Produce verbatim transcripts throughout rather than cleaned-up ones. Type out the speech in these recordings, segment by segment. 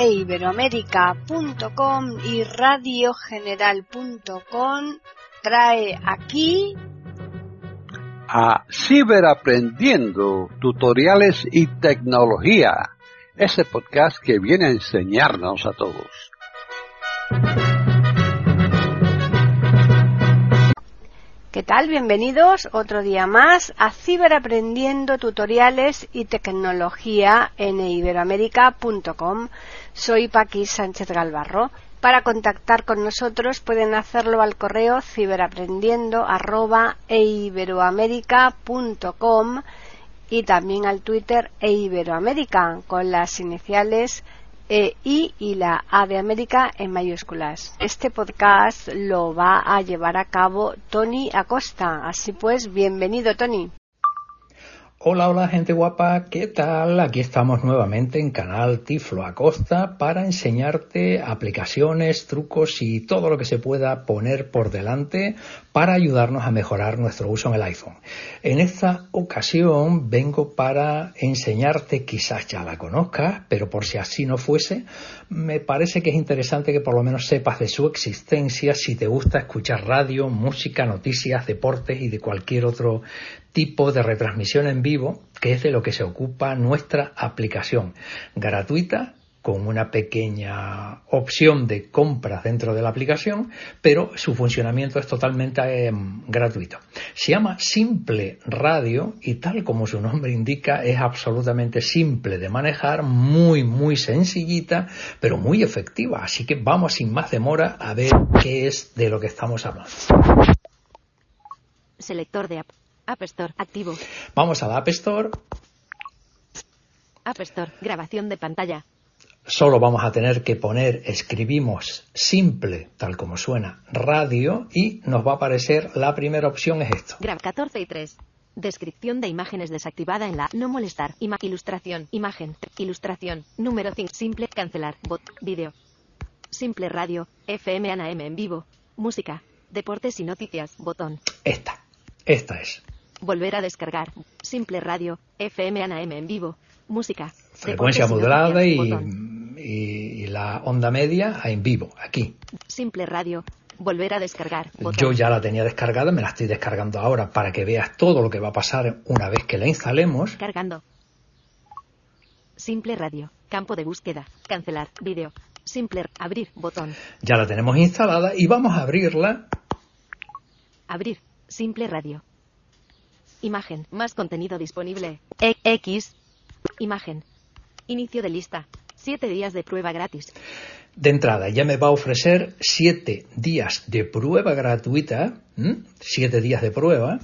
e iberoamérica punto com y radio general punto com trae aquí a Ciberaprendiendo, tutoriales y tecnología, ese podcast que viene a enseñarnos a todos. ¿Qué tal? Bienvenidos otro día más a Ciberaprendiendo, tutoriales y tecnología en iberoamérica punto com. Soy Paqui Sánchez Galvarro. Para contactar con nosotros pueden hacerlo al correo ciberaprendiendo arroba eiberoamerica punto com y también al Twitter eiberoamerica con las iniciales E I y la A de América en mayúsculas. Este podcast lo va a llevar a cabo Tony Acosta. Así pues, bienvenido, Tony. Hola, hola gente guapa, ¿qué tal? Aquí estamos nuevamente en canal Tiflo Acosta para enseñarte aplicaciones, trucos y todo lo que se pueda poner por delante para ayudarnos a mejorar nuestro uso en el iPhone. En esta ocasión vengo para enseñarte, quizás ya la conozcas, pero por si así no fuese, me parece que es interesante que por lo menos sepas de su existencia si te gusta escuchar radio, música, noticias, deportes y de cualquier otro tipo de retransmisión en vivo, que es de lo que se ocupa nuestra aplicación gratuita, con una pequeña opción de compras dentro de la aplicación, pero su funcionamiento es totalmente eh, gratuito. Se llama Simple Radio y tal como su nombre indica es absolutamente simple de manejar, muy muy sencillita, pero muy efectiva. Así que vamos sin más demora a ver qué es de lo que estamos hablando. Selector de app. App Store activo. Vamos a la App Store. App Store, grabación de pantalla. Solo vamos a tener que poner, escribimos simple, tal como suena, radio, y nos va a aparecer la primera opción es esto. Grab catorce y tres. Descripción de imágenes desactivada en la no molestar. Ima ilustración, imagen, ilustración, número cinco. Simple, cancelar, bot, vídeo. Simple radio, F M A M en vivo, música, deportes y noticias, botón. Esta, esta es. Volver a descargar. Simple radio, F M A M en vivo, música. Frecuencia modulada y, y, y la onda media en vivo, aquí. Simple radio, volver a descargar. Botón. Yo ya la tenía descargada, me la estoy descargando ahora para que veas todo lo que va a pasar una vez que la instalemos. Cargando. Simple radio, campo de búsqueda, cancelar, vídeo. Simple, abrir, botón. Ya la tenemos instalada y vamos a abrirla. Abrir, simple radio. Imagen, más contenido disponible. E X, imagen. Inicio de lista. Siete días de prueba gratis. De entrada, ya me va a ofrecer siete días de prueba gratuita. ¿Mm? Siete días de prueba.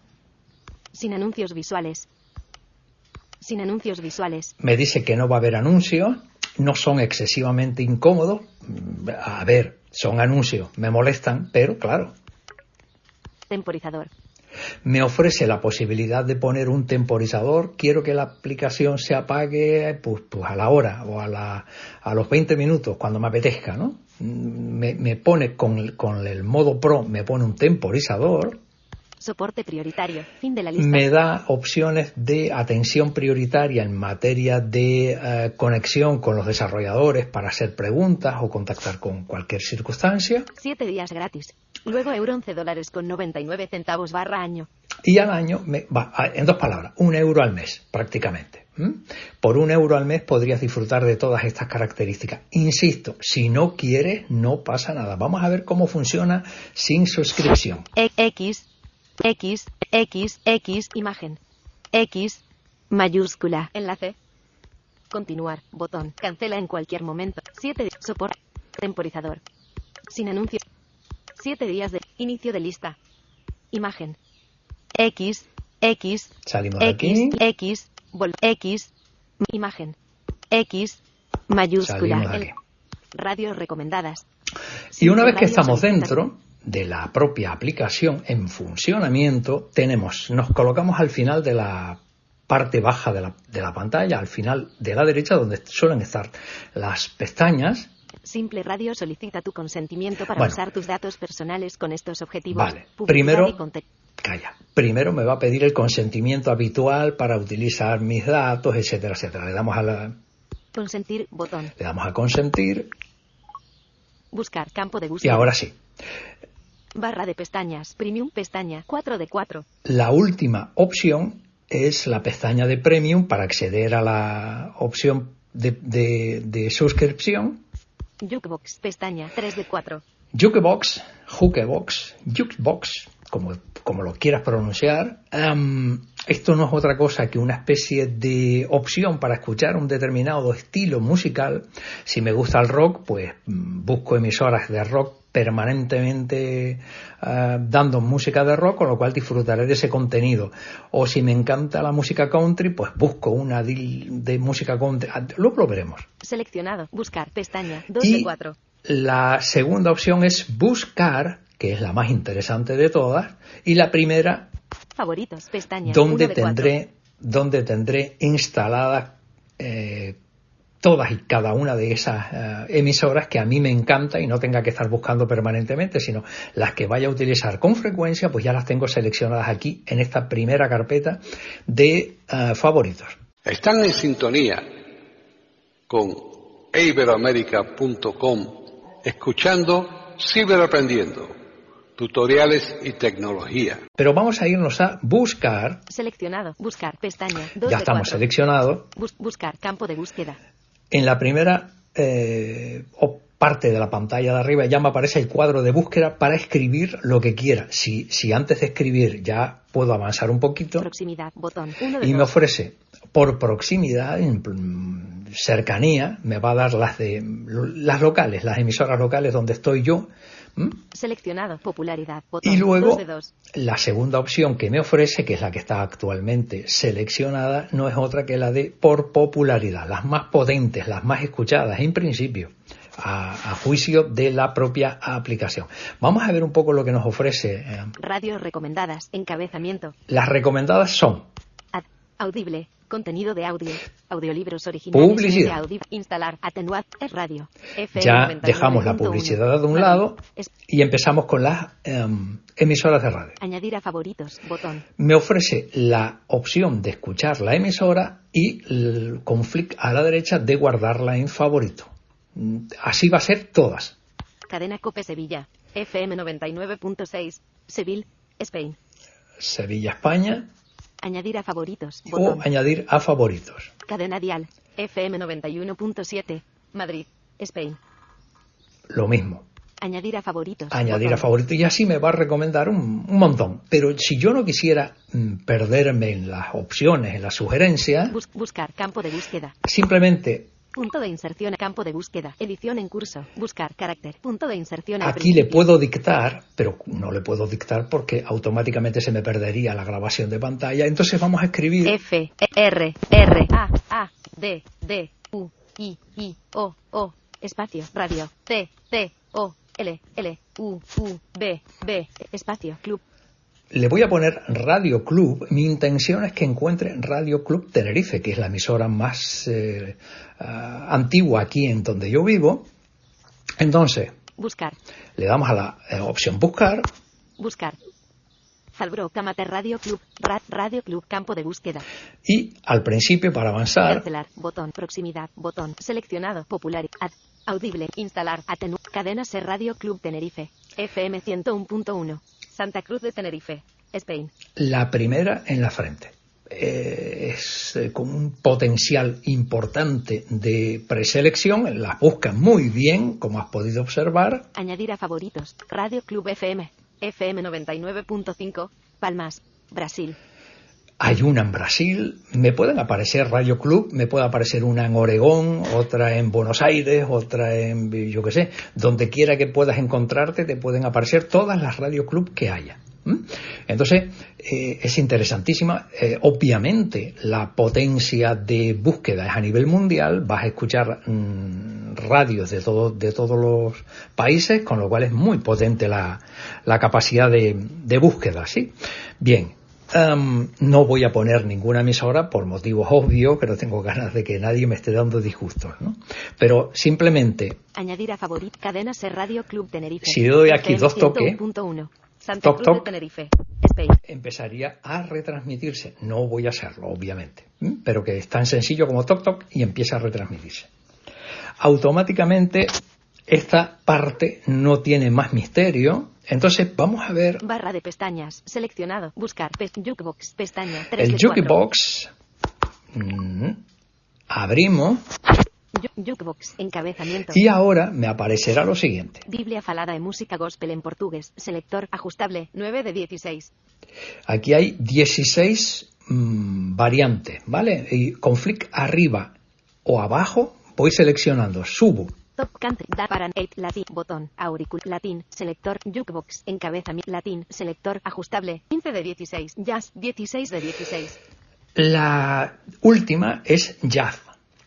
Sin anuncios visuales. Sin anuncios visuales. Me dice que no va a haber anuncios. No son excesivamente incómodos. A ver, son anuncios. Me molestan, pero claro. Temporizador. Me ofrece la posibilidad de poner un temporizador. Quiero que la aplicación se apague pues, pues a la hora o a, la, a los veinte minutos, cuando me apetezca, ¿no? Me, me pone con, con el modo Pro, me pone un temporizador. Soporte prioritario. Fin de la lista. Me da opciones de atención prioritaria en materia de eh, conexión con los desarrolladores para hacer preguntas o contactar con cualquier circunstancia. Siete días gratis. Luego euro once dólares con noventa y nueve centavos barra año. Y al año, me va, en dos palabras, un euro al mes prácticamente. ¿Mm? Por un euro al mes podrías disfrutar de todas estas características. Insisto, si no quieres, no pasa nada. Vamos a ver cómo funciona sin suscripción. X, X, X, X, imagen. X, mayúscula. Enlace. Continuar, botón. Cancela en cualquier momento. siete. Soporte. Temporizador. Sin anuncios. siete días de inicio de lista. Imagen. X, X, Salimos de X, aquí. X, vol, X, imagen. X, mayúscula. Salimos de aquí. Radios recomendadas. Y una vez que Radio estamos solicita- dentro de la propia aplicación en funcionamiento, tenemos, nos colocamos al final de la parte baja de la, de la pantalla, al final de la derecha, donde suelen estar las pestañas. Simple Radio solicita tu consentimiento para Bueno. usar tus datos personales con estos objetivos. Vale, Publicidad primero- y conte- Calla. Primero me va a pedir el consentimiento habitual para utilizar mis datos, etcétera, etcétera. Le damos a la... Consentir, botón. Le damos a consentir. Buscar, campo de Y búsqueda. ahora sí. Barra de pestañas, Premium, pestaña, cuatro de cuatro. La última opción es la pestaña de Premium para acceder a la opción de, de, de suscripción. Jukebox, pestaña, tres de cuatro. Jukebox, Jukebox, Jukebox, como, como lo quieras pronunciar. Um, esto no es otra cosa que una especie de opción para escuchar un determinado estilo musical. Si me gusta el rock, pues busco emisoras de rock permanentemente uh, dando música de rock, con lo cual disfrutaré de ese contenido. O si me encanta la música country, pues busco una de, de música country. Luego lo veremos. Seleccionado, buscar, pestaña, dos Y de cuatro. la segunda opción es buscar, que es la más interesante de todas, y la primera, Favoritos, pestaña, donde uno de tendré, donde tendré instaladas eh, todas y cada una de esas uh, emisoras que a mí me encanta y no tenga que estar buscando permanentemente, sino las que vaya a utilizar con frecuencia, pues ya las tengo seleccionadas aquí en esta primera carpeta de uh, favoritos. Están en sintonía con iberoamerica punto com, escuchando Ciberaprendiendo, tutoriales y tecnología. Pero vamos a irnos a buscar. Seleccionado, buscar, pestaña, dos Ya de estamos cuatro. seleccionados. Bus- buscar, campo de búsqueda. En la primera eh, o parte de la pantalla de arriba ya me aparece el cuadro de búsqueda para escribir lo que quiera. Si, si antes de escribir ya puedo avanzar un poquito, Proximidad, botón, uno de y me dos. ofrece por proximidad, en mm, cercanía, me va a dar las de las locales, las emisoras locales donde estoy yo. ¿Mm? Seleccionado, popularidad, botón, Y luego dos de dos. la segunda opción que me ofrece, que es la que está actualmente seleccionada, no es otra que la de por popularidad, las más potentes, las más escuchadas en principio, a, a juicio de la propia aplicación. Vamos a ver un poco lo que nos ofrece. eh. Radios recomendadas, encabezamiento. Las recomendadas son Ad, audible, contenido de audio, audiolibros originales. Publicidad. de audio, instalar, atenuar, es radio. F M ya noventa y nueve dejamos la punto uno. publicidad de un Madrid. lado Es- y empezamos con las em, emisoras de radio. añadir a favoritos, botón. Me ofrece la opción de escuchar la emisora y el, con flick a la derecha de guardarla en favorito. Mm, Así va a ser todas. Cadena Cope Sevilla, F M noventa y nueve punto seis, Seville, Spain. Sevilla, España, Añadir a favoritos, o botón. añadir a favoritos. Cadena Dial, F M noventa y uno punto siete, Madrid, Spain. Lo mismo, Añadir a favoritos. añadir a botón. favoritos, y así me va a recomendar un, un montón. Pero si yo no quisiera mm, perderme en las opciones, en las sugerencias, Bus- buscar, campo de búsqueda. simplemente Punto de inserción, campo de búsqueda. Edición en curso. Buscar, carácter. Punto de inserción. al aquí le principio. puedo dictar, pero no le puedo dictar porque automáticamente se me perdería la grabación de pantalla. Entonces vamos a escribir F, R, R, A, A, D, D, U, I, I, O, O, espacio, radio, C, C, O, L, L, U, U, B, B, espacio, club. Le voy a poner Radio Club. Mi intención es que encuentre Radio Club Tenerife, que es la emisora más eh, uh, antigua aquí en donde yo vivo. Entonces, Buscar, le damos a la eh, opción Buscar. buscar. Zalbro, Amateur Radio Club, Ra- Radio Club, campo de búsqueda. Y al principio, para avanzar, Cancelar, botón, proximidad, botón, seleccionado, popular, ad, audible, instalar, atenuar, cadena Ser Radio Club Tenerife, F M ciento uno punto uno, Santa Cruz de Tenerife, Spain. la primera en la frente. Eh, es eh, con un potencial importante de preselección. Las buscan muy bien, como has podido observar. Añadir a favoritos, Radio Club F M, F M noventa y nueve punto cinco, Palmas, Brasil. Hay una en Brasil, me pueden aparecer Radio Club, me puede aparecer una en Oregón, otra en Buenos Aires, otra en, yo qué sé, donde quiera que puedas encontrarte te pueden aparecer todas las Radio Club que haya. ¿Mm? Entonces, eh, es interesantísima. Eh, obviamente, la potencia de búsqueda es a nivel mundial, vas a escuchar mmm, radios de, todo, de todos los países, con lo cual es muy potente la, la capacidad de, de búsqueda, ¿sí? Bien. Um, no voy a poner ninguna emisora por motivos obvios, pero tengo ganas de que nadie me esté dando disgustos, ¿no? Pero simplemente, Añadir a favorito, cadena Ser Radio Club Tenerife. si le doy aquí F M dos toques, ciento uno punto uno, Santa Toc, Cruz toc. de Tenerife. Spain. empezaría a retransmitirse. No voy a hacerlo, obviamente, ¿m? pero que es tan sencillo como toc toc y empieza a retransmitirse. Automáticamente esta parte no tiene más misterio. Entonces vamos a ver Barra de pestañas. Seleccionado. Buscar. Pest Jukebox. Pestaña. tres el de cuatro. Jukebox. Mm, abrimos Ju- Jukebox. Encabezamiento. y ahora me aparecerá lo siguiente. Biblia falada de música gospel en portugués. Selector ajustable. nueve de dieciséis. Aquí hay dieciséis mm, variantes, ¿vale? Y con flick arriba o abajo voy seleccionando, subo. Top country. Da para eight. Latín. Botón. Auricul. Latín. Selector. Jukebox. Encabezamiento. Latín. Selector ajustable. quince de dieciséis. Jazz. dieciséis de dieciséis. La última es jazz.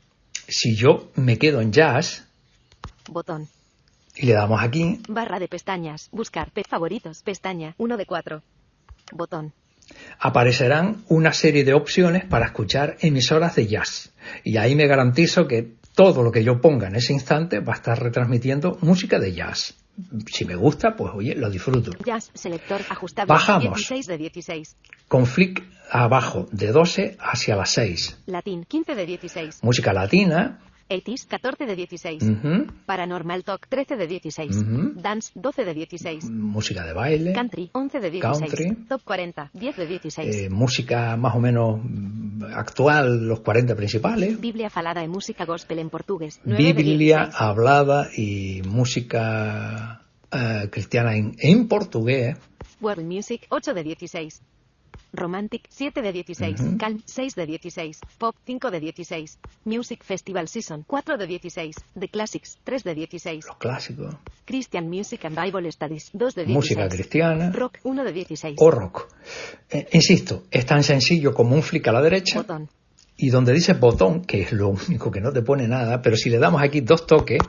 Si yo me quedo en jazz Botón. y le damos aquí, Barra de pestañas. Buscar. Pe favoritos. Pestaña. uno de cuatro. Botón. aparecerán una serie de opciones para escuchar emisoras de jazz. Y ahí me garantizo que todo lo que yo ponga en ese instante va a estar retransmitiendo música de jazz. Si me gusta, pues oye, lo disfruto. Jazz. Selector ajustable. Bajamos. dieciséis de dieciséis. Con flick abajo de doce hacia las seis. Latín. quince de dieciséis. Música latina. eighties. catorce de dieciséis. Ujú. Paranormal Talk. trece de dieciséis. Ujú. Dance. doce de dieciséis. Música de baile. Country. once de dieciséis. Country. Top cuarenta. diez de dieciséis. Eh, música más o menos mm, actual, los cuarenta principales. Biblia falada de música gospel en portugués. nueve de Biblia dieciséis. hablada y música eh, cristiana en, en portugués. World Music. ocho de dieciséis. Romantic. siete de dieciséis. Ujú. Calm. seis de dieciséis. Pop. cinco de dieciséis. Music Festival Season. cuatro de dieciséis. The Classics. tres de dieciséis. Los clásicos. Christian Music and Bible Studies. dos de dieciséis. Música cristiana Rock. uno de dieciséis. o rock. Eh, insisto, es tan sencillo como un flick a la derecha Botón. y donde dice botón, que es lo único que no te pone nada, pero si le damos aquí dos toques,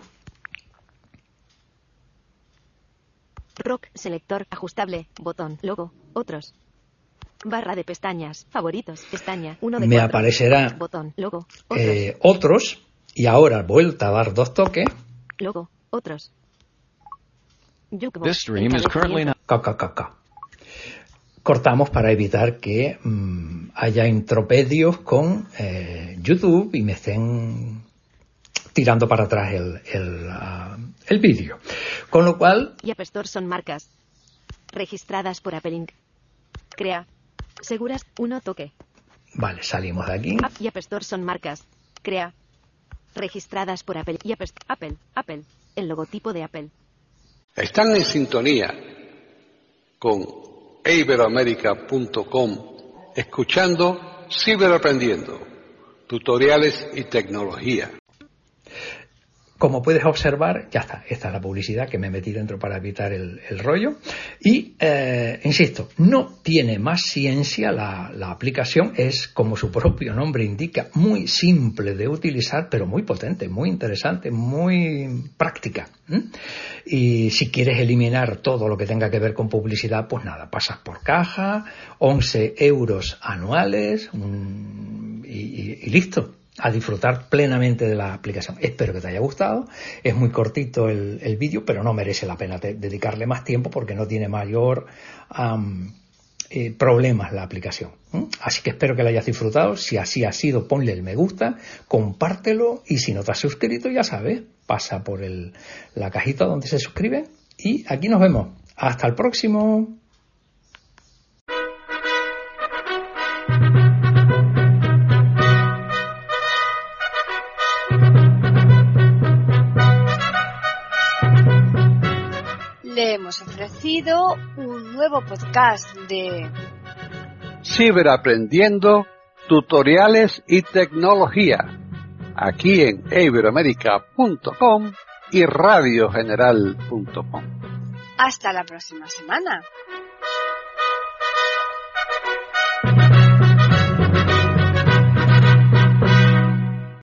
Rock. Selector. Ajustable. Botón. Logo. Otros. Barra de pestañas. Favoritos. Pestaña. uno de me cuatro. aparecerá Botón. Logo. Otros. eh, otros y ahora vuelta a dar dos toques. Logo. Otros. Jukebox. This stream is currently not. Ca, ca, ca, ca. Cortamos para evitar que mm, haya intropedios con eh, YouTube y me estén tirando para atrás el, el, ah, el vídeo. Con lo cual, Y App Store son marcas registradas por Apple Incorporated. Crea. Seguras. uno toque. vale, salimos de aquí. App y App Store son marcas. Crea. Registradas por Apple y App Store. Apple. Apple. El logotipo de Apple. Están en sintonía con iberoamerica punto com, escuchando Ciberaprendiendo, tutoriales y tecnología. Como puedes observar, ya está, esta es la publicidad que me metí dentro para evitar el, el rollo. Y, eh, insisto, no tiene más ciencia la, la aplicación, es, como su propio nombre indica, muy simple de utilizar, pero muy potente, muy interesante, muy práctica. ¿Mm? Y si quieres eliminar todo lo que tenga que ver con publicidad, pues nada, pasas por caja, once euros anuales un, y, y, y listo. A disfrutar plenamente de la aplicación. Espero que te haya gustado. Es muy cortito el, el vídeo, pero no merece la pena te, dedicarle más tiempo porque no tiene mayor um, eh, problemas la aplicación. ¿Mm? Así que espero que la hayas disfrutado. Si así ha sido, ponle el me gusta, compártelo y si no te has suscrito, ya sabes, pasa por el, la cajita donde se suscriben y aquí nos vemos. Hasta el próximo. Le hemos ofrecido un nuevo podcast de Ciberaprendiendo, tutoriales y tecnología, aquí en iberoamerica punto com y radio general punto com. Hasta la próxima semana.